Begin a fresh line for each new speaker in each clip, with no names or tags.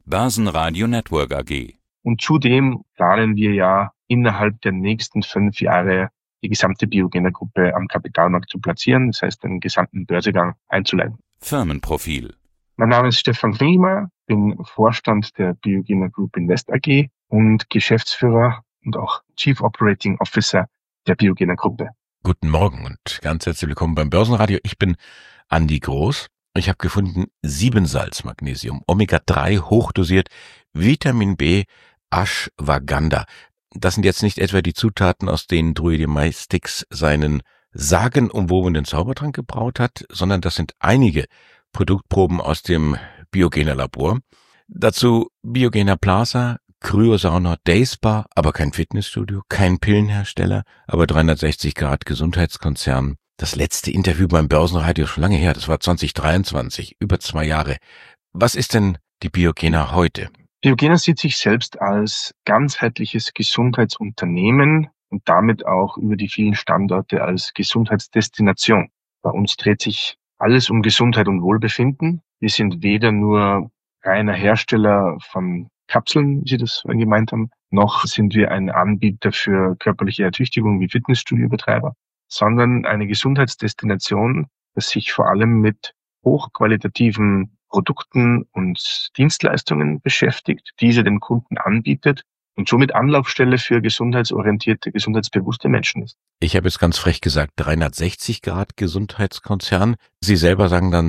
Börsenradio Network AG.
Und zudem planen wir ja innerhalb der nächsten 5 Jahre die gesamte Biogener Gruppe am Kapitalmarkt zu platzieren, das heißt den gesamten Börsegang einzuleiten.
Firmenprofil.
Mein Name ist Stefan Klingmeier, bin Vorstand der Biogener Group Invest AG und Geschäftsführer und auch Chief Operating Officer der Biogener Gruppe.
Guten Morgen und ganz herzlich willkommen beim Börsenradio. Ich bin Andi Groß. Ich habe gefunden 7-Salz-Magnesium, Omega-3 hochdosiert, Vitamin B, Ashwagandha. Das sind jetzt nicht etwa die Zutaten, aus denen Druidimais-Stix seinen sagenumwobenen Zaubertrank gebraut hat, sondern das sind einige Produktproben aus dem Biogener Labor. Dazu Biogener Plaza, Kryosauna, Dayspa, aber kein Fitnessstudio, kein Pillenhersteller, aber 360 Grad Gesundheitskonzern. Das letzte Interview beim Börsenradio ist schon lange her, das war 2023, über 2 Jahre. Was ist denn die Biogener heute?
Biogener sieht sich selbst als ganzheitliches Gesundheitsunternehmen und damit auch über die vielen Standorte als Gesundheitsdestination. Bei uns dreht sich alles um Gesundheit und Wohlbefinden. Wir sind weder nur reiner Hersteller von Kapseln, wie Sie das gemeint haben, noch sind wir ein Anbieter für körperliche Ertüchtigung wie Fitnessstudiobetreiber, sondern eine Gesundheitsdestination, das sich vor allem mit hochqualitativen Produkten und Dienstleistungen beschäftigt, diese dem Kunden anbietet und somit Anlaufstelle für gesundheitsorientierte, gesundheitsbewusste Menschen ist.
Ich habe jetzt ganz frech gesagt 360 Grad Gesundheitskonzern. Sie selber sagen dann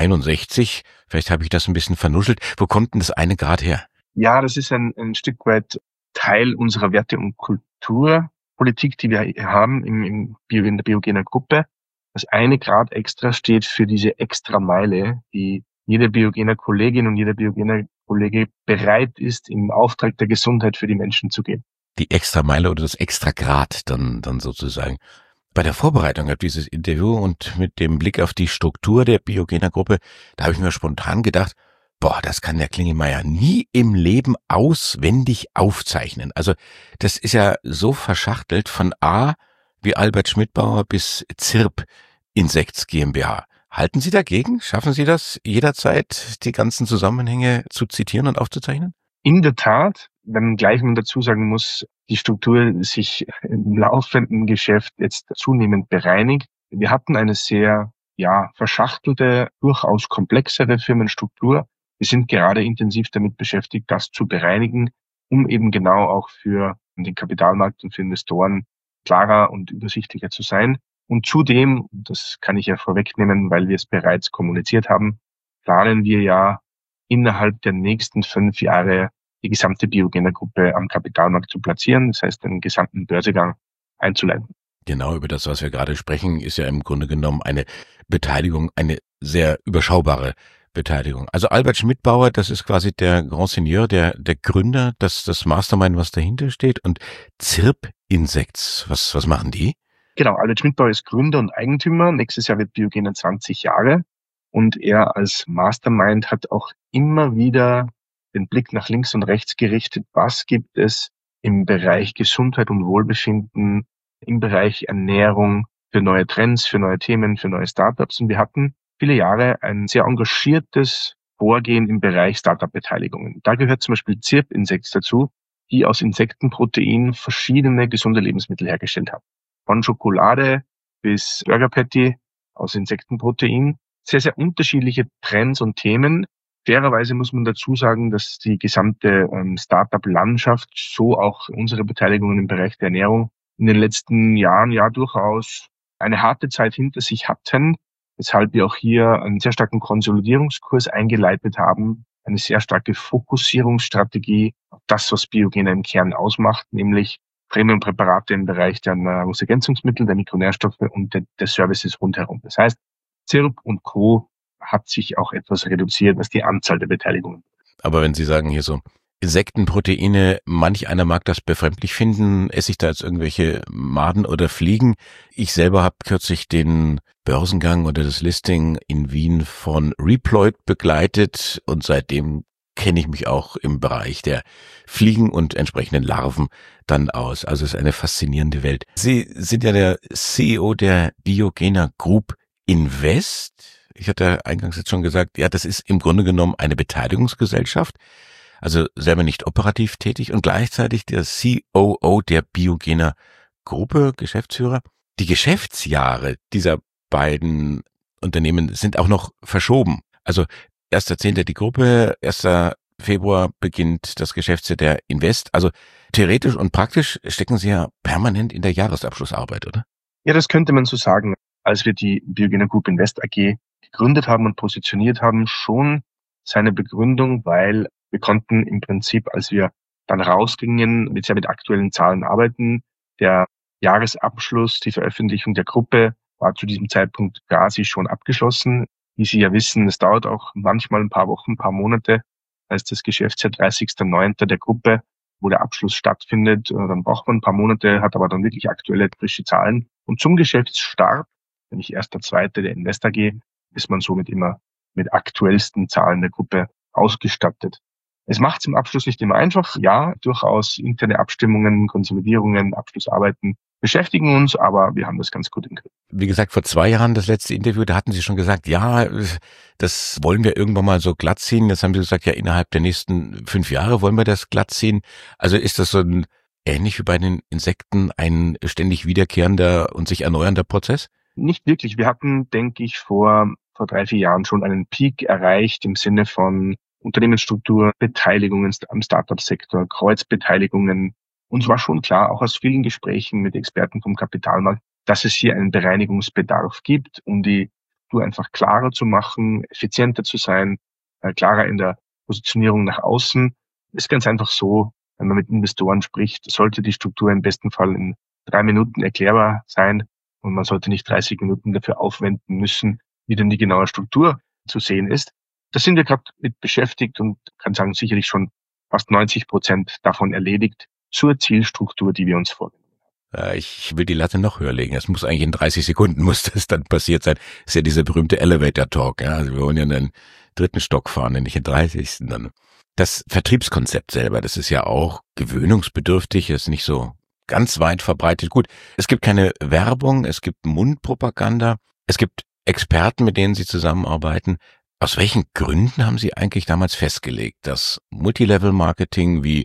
361. Vielleicht habe ich das ein bisschen vernuschelt. Wo kommt denn das eine Grad her?
Ja, das ist ein Stück weit Teil unserer Werte- und Kulturpolitik, die wir haben in der Biogener Gruppe. Das eine Grad extra steht für diese extra Meile, die jede Biogener Kollegin und jeder Biogener Kollege bereit ist, im Auftrag der Gesundheit für die Menschen zu gehen.
Die extra Meile oder das extra Grad dann sozusagen. Bei der Vorbereitung auf dieses Interview und mit dem Blick auf die Struktur der Biogener Gruppe, da habe ich mir spontan gedacht, das kann der Klingmeier nie im Leben auswendig aufzeichnen. Also das ist ja so verschachtelt von A wie Albert Schmidbauer bis ZIRP Insects GmbH. Halten Sie dagegen? Schaffen Sie das jederzeit, die ganzen Zusammenhänge zu zitieren und aufzuzeichnen?
In der Tat, wenngleich man dazu sagen muss, die Struktur sich im laufenden Geschäft jetzt zunehmend bereinigt. Wir hatten eine sehr, verschachtelte, durchaus komplexere Firmenstruktur. Wir sind gerade intensiv damit beschäftigt, das zu bereinigen, um eben genau auch für den Kapitalmarkt und für Investoren klarer und übersichtlicher zu sein. Und zudem, das kann ich ja vorwegnehmen, weil wir es bereits kommuniziert haben, planen wir ja innerhalb der nächsten 5 Jahre die gesamte Biogener Gruppe am Kapitalmarkt zu platzieren, das heißt den gesamten Börsegang einzuleiten.
Genau, über das, was wir gerade sprechen, ist ja im Grunde genommen eine Beteiligung, eine sehr überschaubare Beteiligung. Also Albert Schmidbauer, das ist quasi der Grand Seigneur, der Gründer, das Mastermind, was dahinter steht. Und ZIRP Insects, was machen die?
Genau, Albert Schmidbauer ist Gründer und Eigentümer. Nächstes Jahr wird Biogener 20 Jahre. Und er als Mastermind hat auch immer wieder den Blick nach links und rechts gerichtet. Was gibt es im Bereich Gesundheit und Wohlbefinden, im Bereich Ernährung für neue Trends, für neue Themen, für neue Startups? Und wir hatten viele Jahre ein sehr engagiertes Vorgehen im Bereich Startup-Beteiligungen. Da gehört zum Beispiel ZIRP Insects dazu, die aus Insektenprotein verschiedene gesunde Lebensmittel hergestellt haben. Von Schokolade bis Burger Patty aus Insektenprotein. Sehr, sehr unterschiedliche Trends und Themen. Fairerweise muss man dazu sagen, dass die gesamte Startup-Landschaft, so auch unsere Beteiligungen im Bereich der Ernährung, in den letzten Jahren ja durchaus eine harte Zeit hinter sich hatten, weshalb wir auch hier einen sehr starken Konsolidierungskurs eingeleitet haben, eine sehr starke Fokussierungsstrategie auf das, was Biogener im Kern ausmacht, nämlich Premium-Präparate im Bereich der Nahrungsergänzungsmittel, der Mikronährstoffe und der Services rundherum. Das heißt, ZIRP und Co. hat sich auch etwas reduziert, was die Anzahl der Beteiligungen betrifft.
Aber wenn Sie sagen hier so Insektenproteine, manch einer mag das befremdlich finden, esse ich da jetzt irgendwelche Maden oder Fliegen. Ich selber habe kürzlich den Börsengang oder das Listing in Wien von Reploid begleitet und seitdem kenne ich mich auch im Bereich der Fliegen und entsprechenden Larven dann aus. Also es ist eine faszinierende Welt. Sie sind ja der CEO der Biogener Group Invest. Ich hatte eingangs jetzt schon gesagt, ja, das ist im Grunde genommen eine Beteiligungsgesellschaft. also selber nicht operativ tätig und gleichzeitig der COO der Biogener Gruppe, Geschäftsführer. Die Geschäftsjahre dieser beiden Unternehmen sind auch noch verschoben. Also 1.10. die Gruppe, 1. Februar beginnt das Geschäftsjahr der Invest. Also theoretisch und praktisch stecken Sie ja permanent in der Jahresabschlussarbeit, oder?
Ja, das könnte man so sagen. Als wir die Biogener Group Invest AG gegründet haben und positioniert haben, schon seine Begründung, weil wir konnten im Prinzip, als wir dann rausgingen, mit aktuellen Zahlen arbeiten. Der Jahresabschluss, die Veröffentlichung der Gruppe war zu diesem Zeitpunkt quasi schon abgeschlossen. Wie Sie ja wissen, es dauert auch manchmal ein paar Wochen, ein paar Monate, als das Geschäftsjahr 30.09. der Gruppe, wo der Abschluss stattfindet. Dann braucht man ein paar Monate, hat aber dann wirklich aktuelle, frische Zahlen. Und zum Geschäftsstart, nämlich 1.2. der Invest AG, ist man somit immer mit aktuellsten Zahlen der Gruppe ausgestattet. Es macht es im Abschluss nicht immer einfach. Ja, durchaus interne Abstimmungen, Konsolidierungen, Abschlussarbeiten beschäftigen uns, aber wir haben das ganz gut im Griff.
Wie gesagt, vor 2 Jahren das letzte Interview, da hatten Sie schon gesagt, ja, das wollen wir irgendwann mal so glatt ziehen. Jetzt haben Sie gesagt, ja, innerhalb der nächsten 5 Jahre wollen wir das glatt ziehen. Also ist das so ähnlich wie bei den Insekten ein ständig wiederkehrender und sich erneuernder Prozess?
Nicht wirklich. Wir hatten, denke ich, vor 3-4 Jahren schon einen Peak erreicht im Sinne von Unternehmensstruktur, Beteiligungen am Startup-Sektor, Kreuzbeteiligungen. Uns war schon klar, auch aus vielen Gesprächen mit Experten vom Kapitalmarkt, dass es hier einen Bereinigungsbedarf gibt, um die Struktur einfach klarer zu machen, effizienter zu sein, klarer in der Positionierung nach außen. Ist ganz einfach so, wenn man mit Investoren spricht, sollte die Struktur im besten Fall in 3 Minuten erklärbar sein und man sollte nicht 30 Minuten dafür aufwenden müssen, wie denn die genaue Struktur zu sehen ist. Da sind wir gerade mit beschäftigt und kann sagen, sicherlich schon fast 90% davon erledigt zur Zielstruktur, die wir uns vornehmen.
Ich will die Latte noch höher legen. Es muss eigentlich in 30 Sekunden muss das dann passiert sein. Das ist ja dieser berühmte Elevator Talk. Ja? Also wir wollen ja in den 3. Stock fahren, nicht in den 30. dann. Das Vertriebskonzept selber, das ist ja auch gewöhnungsbedürftig, ist nicht so ganz weit verbreitet. Gut, es gibt keine Werbung, es gibt Mundpropaganda, es gibt Experten, mit denen Sie zusammenarbeiten. Aus welchen Gründen haben Sie eigentlich damals festgelegt, dass Multilevel-Marketing wie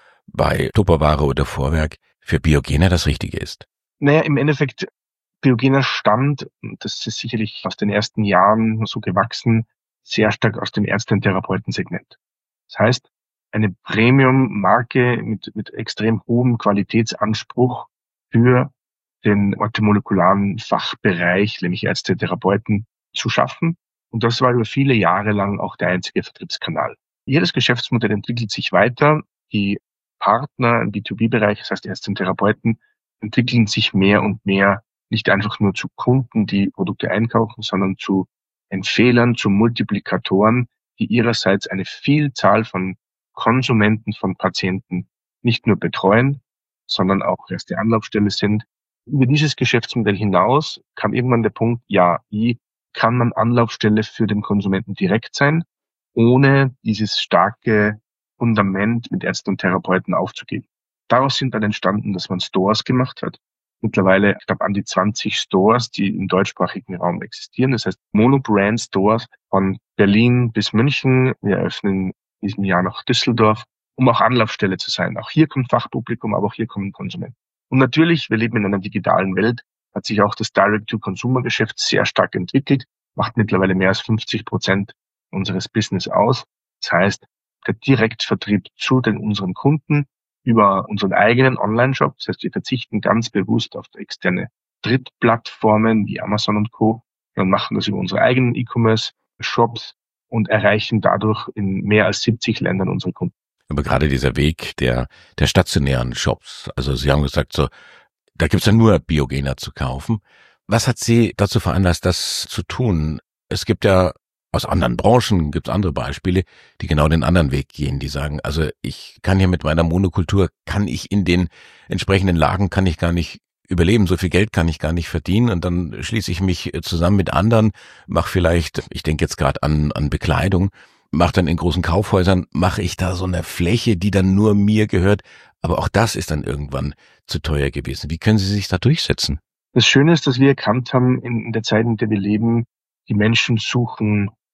bei Tupperware oder Vorwerk für Biogener das Richtige ist?
Naja, im Endeffekt, Biogener stammt, das ist sicherlich aus den ersten Jahren so gewachsen, sehr stark aus dem Ärzte- und Therapeutensegment. Das heißt, eine Premium-Marke mit extrem hohem Qualitätsanspruch für den orthomolekularen Fachbereich, nämlich Ärzte, Therapeuten, zu schaffen. Und das war über viele Jahre lang auch der einzige Vertriebskanal. Jedes Geschäftsmodell entwickelt sich weiter. Die Partner im B2B-Bereich, das heißt Ärzte und Therapeuten, entwickeln sich mehr und mehr nicht einfach nur zu Kunden, die Produkte einkaufen, sondern zu Empfehlern, zu Multiplikatoren, die ihrerseits eine Vielzahl von Konsumenten, von Patienten nicht nur betreuen, sondern auch erste Anlaufstelle sind. Über dieses Geschäftsmodell hinaus kam irgendwann der Punkt, ja, wie kann man Anlaufstelle für den Konsumenten direkt sein, ohne dieses starke Fundament mit Ärzten und Therapeuten aufzugeben. Daraus sind dann entstanden, dass man Stores gemacht hat. Mittlerweile, ich glaube, an die 20 Stores, die im deutschsprachigen Raum existieren. Das heißt, Monobrand-Stores von Berlin bis München. Wir eröffnen in diesem Jahr noch Düsseldorf, um auch Anlaufstelle zu sein. Auch hier kommt Fachpublikum, aber auch hier kommen Konsumenten. Und natürlich, wir leben in einer digitalen Welt, hat sich auch das Direct-to-Consumer-Geschäft sehr stark entwickelt, macht mittlerweile mehr als 50% unseres Business aus. Das heißt, der Direktvertrieb zu unseren Kunden über unseren eigenen Online-Shop. Das heißt, wir verzichten ganz bewusst auf externe Drittplattformen wie Amazon und Co. und machen das über unsere eigenen E-Commerce-Shops und erreichen dadurch in mehr als 70 Ländern unsere Kunden.
Aber gerade dieser Weg der stationären Shops, also Sie haben gesagt, so, da gibt's ja nur Biogener zu kaufen. Was hat Sie dazu veranlasst, das zu tun? Es gibt ja aus anderen Branchen, gibt's andere Beispiele, die genau den anderen Weg gehen, die sagen, also ich kann hier mit meiner Monokultur, kann ich in den entsprechenden Lagen, kann ich gar nicht überleben, so viel Geld kann ich gar nicht verdienen und dann schließe ich mich zusammen mit anderen, mache vielleicht, ich denke jetzt gerade an Bekleidung, mache dann in großen Kaufhäusern, mache ich da so eine Fläche, die dann nur mir gehört, aber auch das ist dann irgendwann zu teuer gewesen. Wie können Sie sich da durchsetzen?
Das Schöne ist, dass wir erkannt haben, in der Zeit, in der wir leben, die Menschen suchen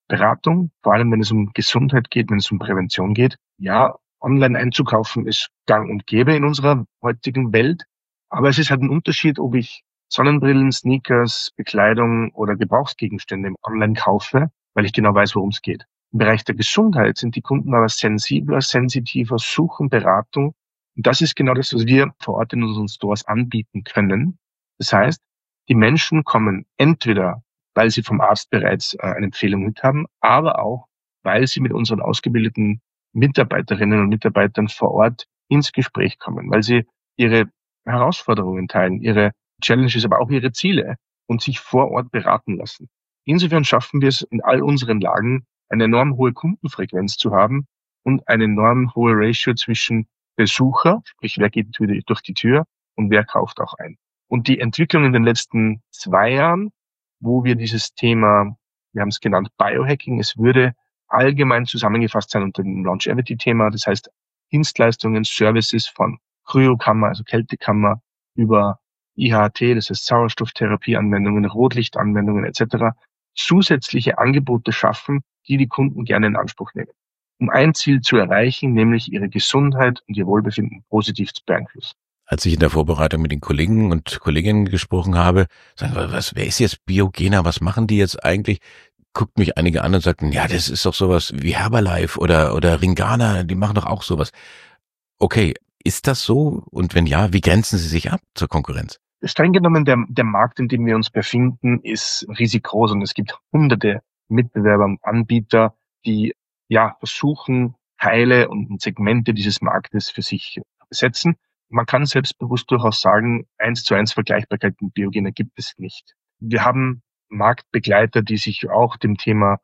Beratung, vor allem wenn es um Gesundheit geht, wenn es um Prävention geht. Ja, online einzukaufen ist gang und gäbe in unserer heutigen Welt, aber es ist halt ein Unterschied, ob ich Sonnenbrillen, Sneakers, Bekleidung oder Gebrauchsgegenstände online kaufe, weil ich genau weiß, worum es geht. Im Bereich der Gesundheit sind die Kunden aber sensibler, sensitiver, suchen Beratung. Und das ist genau das, was wir vor Ort in unseren Stores anbieten können. Das heißt, die Menschen kommen entweder, weil sie vom Arzt bereits eine Empfehlung mit haben, aber auch, weil sie mit unseren ausgebildeten Mitarbeiterinnen und Mitarbeitern vor Ort ins Gespräch kommen, weil sie ihre Herausforderungen teilen, ihre Challenges, aber auch ihre Ziele und sich vor Ort beraten lassen. Insofern schaffen wir es in all unseren Lagen, eine enorm hohe Kundenfrequenz zu haben und eine enorm hohe Ratio zwischen Besucher, sprich wer geht durch die Tür und wer kauft auch ein. Und die Entwicklung in den letzten 2 Jahren, wo wir dieses Thema, wir haben es genannt Biohacking, es würde allgemein zusammengefasst sein unter dem Longevity-Thema, das heißt Dienstleistungen, Services von Kryokammer, also Kältekammer, über IHT, das heißt Sauerstofftherapieanwendungen, Rotlichtanwendungen etc., zusätzliche Angebote schaffen, die Kunden gerne in Anspruch nehmen, um ein Ziel zu erreichen, nämlich ihre Gesundheit und ihr Wohlbefinden positiv zu beeinflussen.
Als ich in der Vorbereitung mit den Kollegen und Kolleginnen gesprochen habe, sagen wir, wer ist jetzt Biogena, was machen die jetzt eigentlich? Guckt mich einige an und sagten, ja, das ist doch sowas wie Herbalife oder Ringana, die machen doch auch sowas. Okay, ist das so? Und wenn ja, wie grenzen sie sich ab zur Konkurrenz?
Streng genommen, der Markt, in dem wir uns befinden, ist riesig groß und es gibt hunderte Mitbewerber und Anbieter, die versuchen, Teile und Segmente dieses Marktes für sich besetzen. Man kann selbstbewusst durchaus sagen, 1:1 Vergleichbarkeit mit Biogena gibt es nicht. Wir haben Marktbegleiter, die sich auch dem Thema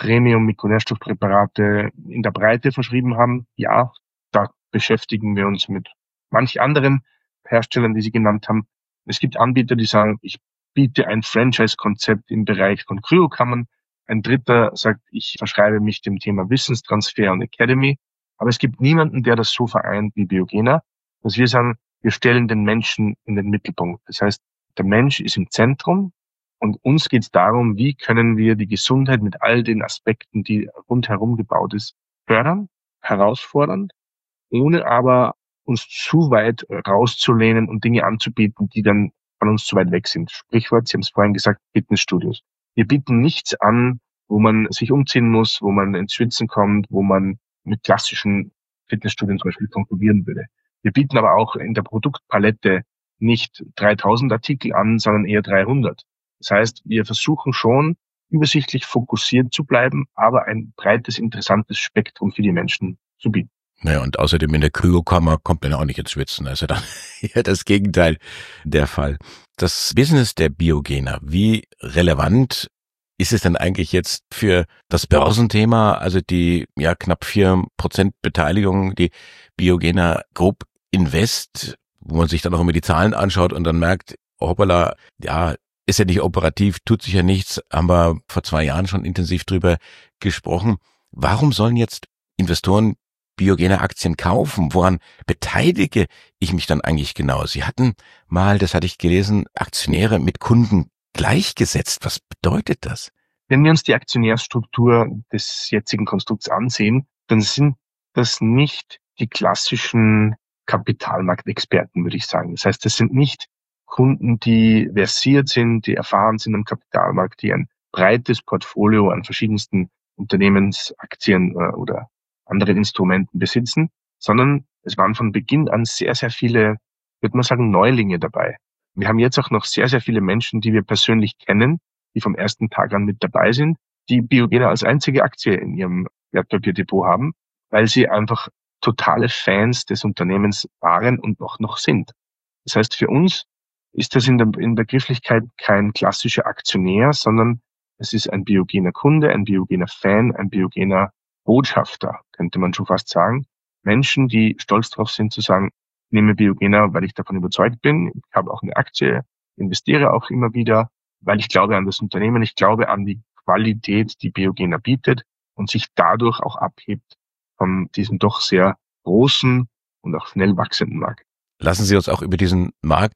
Premium-Mikronährstoffpräparate in der Breite verschrieben haben. Ja, da beschäftigen wir uns mit manch anderen Herstellern, die Sie genannt haben. Es gibt Anbieter, die sagen, ich biete ein Franchise-Konzept im Bereich von Kryokammern. Ein dritter sagt, ich verschreibe mich dem Thema Wissenstransfer und Academy. Aber es gibt niemanden, der das so vereint wie Biogena, dass wir sagen, wir stellen den Menschen in den Mittelpunkt. Das heißt, der Mensch ist im Zentrum und uns geht es darum, wie können wir die Gesundheit mit all den Aspekten, die rundherum gebaut ist, fördern, herausfordern, ohne aber uns zu weit rauszulehnen und Dinge anzubieten, die dann von uns zu weit weg sind. Sprichwort, Sie haben es vorhin gesagt, Fitnessstudios. Wir bieten nichts an, wo man sich umziehen muss, wo man ins Schwitzen kommt, wo man mit klassischen Fitnessstudien zum Beispiel konkurrieren würde. Wir bieten aber auch in der Produktpalette nicht 3000 Artikel an, sondern eher 300. Das heißt, wir versuchen schon, übersichtlich fokussiert zu bleiben, aber ein breites, interessantes Spektrum für die Menschen zu bieten.
Naja, und außerdem in der Kryokammer kommt man auch nicht ins Schwitzen. Also dann eher das Gegenteil der Fall. Das Business der Biogena, wie relevant ist es denn eigentlich jetzt für das Börsenthema, also die knapp 4% Beteiligung, die Biogena Group Invest, wo man sich dann auch immer die Zahlen anschaut und dann merkt, hoppala, ist ja nicht operativ, tut sich ja nichts, haben wir vor 2 Jahren schon intensiv drüber gesprochen. Warum sollen jetzt Investoren Biogena Aktien kaufen? Woran beteilige ich mich dann eigentlich genau? Sie hatten mal, das hatte ich gelesen, Aktionäre mit Kunden gleichgesetzt. Was bedeutet das?
Wenn wir uns die Aktionärsstruktur des jetzigen Konstrukts ansehen, dann sind das nicht die klassischen Kapitalmarktexperten, würde ich sagen. Das heißt, das sind nicht Kunden, die versiert sind, die erfahren sind am Kapitalmarkt, die ein breites Portfolio an verschiedensten Unternehmensaktien oder anderen Instrumenten besitzen, sondern es waren von Beginn an sehr, sehr viele, würde man sagen, Neulinge dabei. Wir haben jetzt auch noch sehr, sehr viele Menschen, die wir persönlich kennen, die vom ersten Tag an mit dabei sind, die Biogena als einzige Aktie in ihrem Wertpapierdepot haben, weil sie einfach totale Fans des Unternehmens waren und noch sind. Das heißt, für uns ist das in der Begrifflichkeit kein klassischer Aktionär, sondern es ist ein Biogener Kunde, ein Biogener Fan, ein Biogener Botschafter, könnte man schon fast sagen. Menschen, die stolz drauf sind zu sagen, ich nehme Biogena, weil ich davon überzeugt bin. Ich habe auch eine Aktie, investiere auch immer wieder, weil ich glaube an das Unternehmen, ich glaube an die Qualität, die Biogena bietet und sich dadurch auch abhebt von diesem doch sehr großen und auch schnell wachsenden Markt.
Lassen Sie uns auch über diesen Markt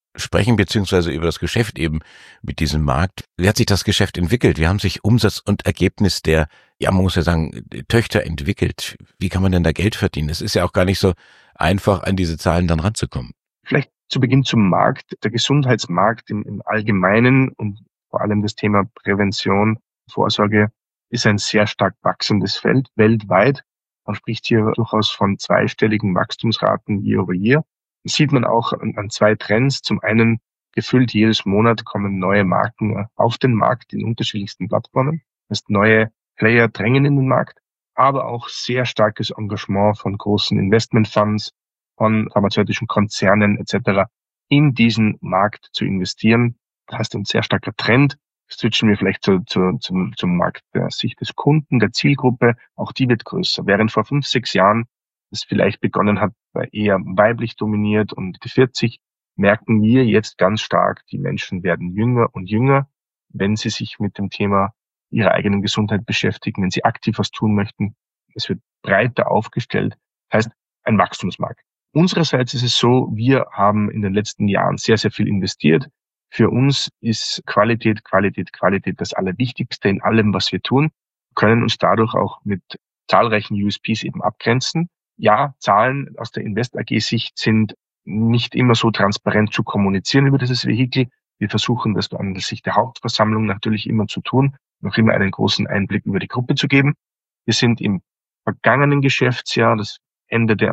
sprechen, beziehungsweise über das Geschäft eben mit diesem Markt. Wie hat sich das Geschäft entwickelt? Wie haben sich Umsatz und Ergebnis der, ja, man muss ja sagen, Töchter entwickelt? Wie kann man denn da Geld verdienen? Es ist ja auch gar nicht so einfach, an diese Zahlen dann ranzukommen.
Vielleicht zu Beginn zum Markt. Der Gesundheitsmarkt im Allgemeinen und vor allem das Thema Prävention, Vorsorge ist ein sehr stark wachsendes Feld weltweit. Man spricht hier durchaus von zweistelligen Wachstumsraten year over year. Das sieht man auch an zwei Trends. Zum einen, gefühlt jedes Monat kommen neue Marken auf den Markt in unterschiedlichsten Plattformen. Das heißt, neue Player drängen in den Markt, aber auch sehr starkes Engagement von großen Investmentfonds, von pharmazeutischen Konzernen etc. in diesen Markt zu investieren. Das heißt, ein sehr starker Trend. Switchen wir vielleicht zum Markt der Sicht des Kunden, der Zielgruppe. Auch die wird größer. Während vor 5, 6 Jahren es vielleicht begonnen hat, bei eher weiblich dominiert und die 40, merken wir jetzt ganz stark, die Menschen werden jünger und jünger, wenn sie sich mit dem Thema ihrer eigenen Gesundheit beschäftigen, wenn sie aktiv was tun möchten. Es wird breiter aufgestellt. Das heißt, ein Wachstumsmarkt. Unsererseits ist es so, wir haben in den letzten Jahren sehr, sehr viel investiert. Für uns ist Qualität das Allerwichtigste in allem, was wir tun, können uns dadurch auch mit zahlreichen USPs eben abgrenzen. Ja, Zahlen aus der Invest AG-Sicht sind nicht immer so transparent zu kommunizieren über dieses Vehikel. Wir versuchen das an der Sicht der Hauptversammlung natürlich immer zu tun, noch immer einen großen Einblick über die Gruppe zu geben. Wir sind im vergangenen Geschäftsjahr, das endete am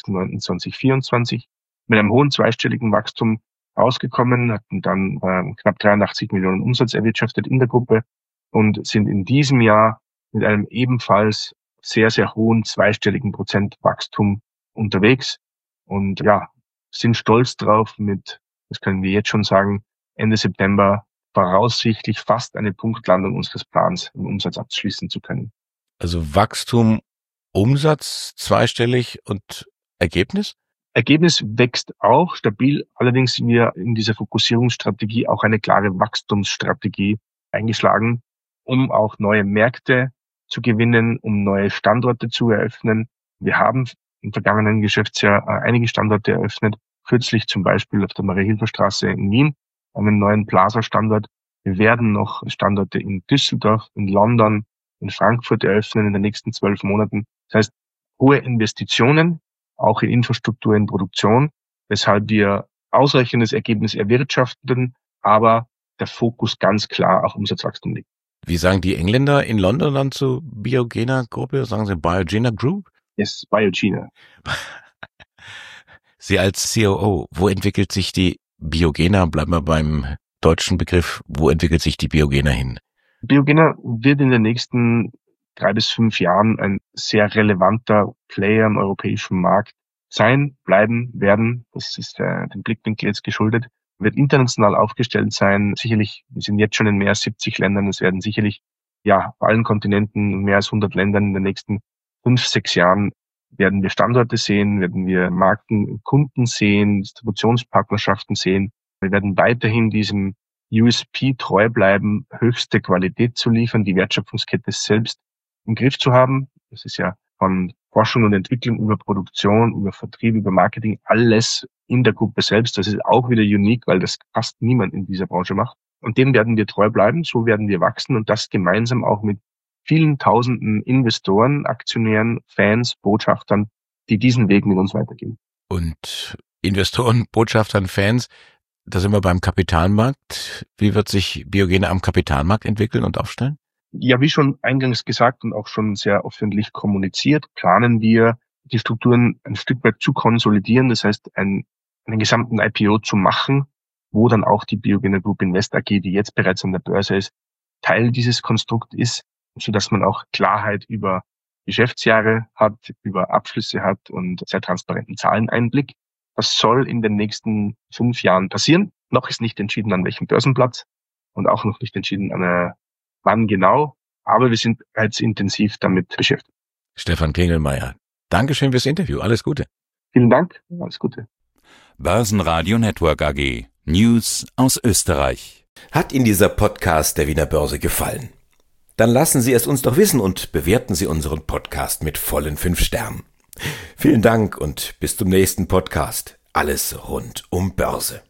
30.09.2024, mit einem hohen zweistelligen Wachstum rausgekommen, hatten dann knapp 83 Millionen Umsatz erwirtschaftet in der Gruppe und sind in diesem Jahr mit einem ebenfalls sehr, sehr hohen zweistelligen Prozentwachstum unterwegs und ja, sind stolz drauf mit, das können wir jetzt schon sagen, Ende September voraussichtlich fast eine Punktlandung unseres Plans im Umsatz abschließen zu können.
Also Wachstum, Umsatz zweistellig und Ergebnis?
Ergebnis wächst auch stabil, allerdings wir in dieser Fokussierungsstrategie auch eine klare Wachstumsstrategie eingeschlagen, um auch neue Märkte zu gewinnen, um neue Standorte zu eröffnen. Wir haben im vergangenen Geschäftsjahr einige Standorte eröffnet, kürzlich zum Beispiel auf der Maria-Hilfer-Straße in Wien, einen neuen Plaza-Standort. Wir werden noch Standorte in Düsseldorf, in London, in Frankfurt eröffnen in den nächsten 12 Monaten. Das heißt, hohe Investitionen, auch in Infrastruktur, in Produktion, weshalb wir ausreichendes Ergebnis erwirtschaften, aber der Fokus ganz klar auf Umsatzwachstum liegt.
Wie sagen die Engländer in London dann zu Biogena Gruppe? Sagen sie Biogena Group?
Yes, Biogena.
Sie als COO, wo entwickelt sich die Biogena? Bleiben wir beim deutschen Begriff. Wo entwickelt sich die Biogena hin?
Biogena wird in den nächsten 3 bis 5 Jahren ein sehr relevanter Player im europäischen Markt sein, bleiben, werden. Das ist dem Blickwinkel jetzt geschuldet. Wird international aufgestellt sein. Sicherlich, wir sind jetzt schon in mehr als 70 Ländern. Es werden sicherlich, ja, auf allen Kontinenten in mehr als 100 Ländern in den nächsten 5, 6 Jahren werden wir Standorte sehen, werden wir Marken, Kunden sehen, Distributionspartnerschaften sehen. Wir werden weiterhin diesem USP treu bleiben, höchste Qualität zu liefern, die Wertschöpfungskette selbst im Griff zu haben. Das ist ja von Forschung und Entwicklung über Produktion, über Vertrieb, über Marketing, alles in der Gruppe selbst. Das ist auch wieder unique, weil das fast niemand in dieser Branche macht. Und dem werden wir treu bleiben, so werden wir wachsen und das gemeinsam auch mit vielen tausenden Investoren, Aktionären, Fans, Botschaftern, die diesen Weg mit uns weitergehen.
Und Investoren, Botschaftern, Fans, da sind wir beim Kapitalmarkt. Wie wird sich Biogena am Kapitalmarkt entwickeln und aufstellen?
Ja, wie schon eingangs gesagt und auch schon sehr öffentlich kommuniziert, planen wir, die Strukturen ein Stück weit zu konsolidieren. Das heißt, einen gesamten IPO zu machen, wo dann auch die Biogena Group Invest AG, die jetzt bereits an der Börse ist, Teil dieses Konstrukt ist, sodass man auch Klarheit über Geschäftsjahre hat, über Abschlüsse hat und sehr transparenten Zahleneinblick. Das soll in den nächsten 5 Jahren passieren. Noch ist nicht entschieden, an welchem Börsenplatz und auch noch nicht entschieden, wann genau. Aber wir sind bereits intensiv damit beschäftigt.
Stefan Klingelmeier, Dankeschön fürs Interview. Alles Gute.
Vielen Dank. Alles Gute.
Börsenradio Network AG. News aus Österreich.
Hat Ihnen dieser Podcast der Wiener Börse gefallen? Dann lassen Sie es uns doch wissen und bewerten Sie unseren Podcast mit vollen 5 Sternen. Vielen Dank und bis zum nächsten Podcast. Alles rund um Börse.